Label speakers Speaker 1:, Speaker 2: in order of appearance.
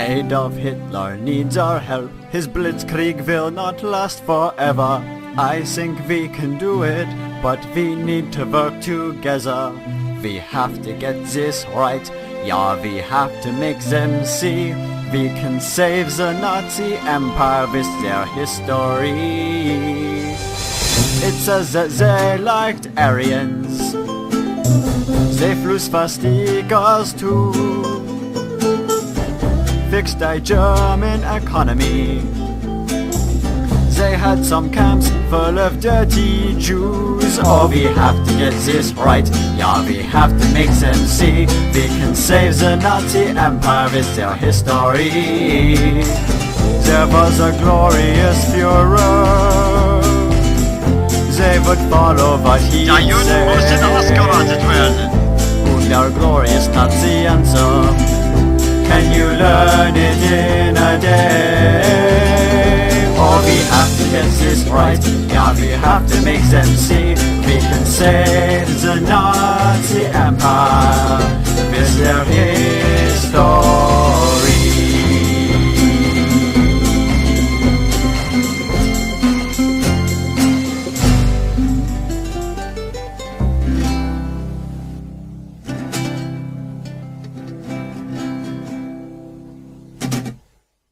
Speaker 1: Adolf Hitler needs our help. His blitzkrieg will not last forever. I think we can do it, but we need to work together. We have to get this right, yeah, we have to make them see. We can save the Nazi Empire with their history. It says that they liked Aryans. They flew swastikas too. Fixed the German economy. They had some camps full of dirty Jews. Oh, we have to get this right, yeah, we have to make them see. We can save the Nazi Empire with their history. There was a glorious Führer. They would follow what he said. Und our glorious Nazi answer, can you learn it in a day? Oh, we have to get this right, yeah, we have to make them see. We can save the Nazi Empire with their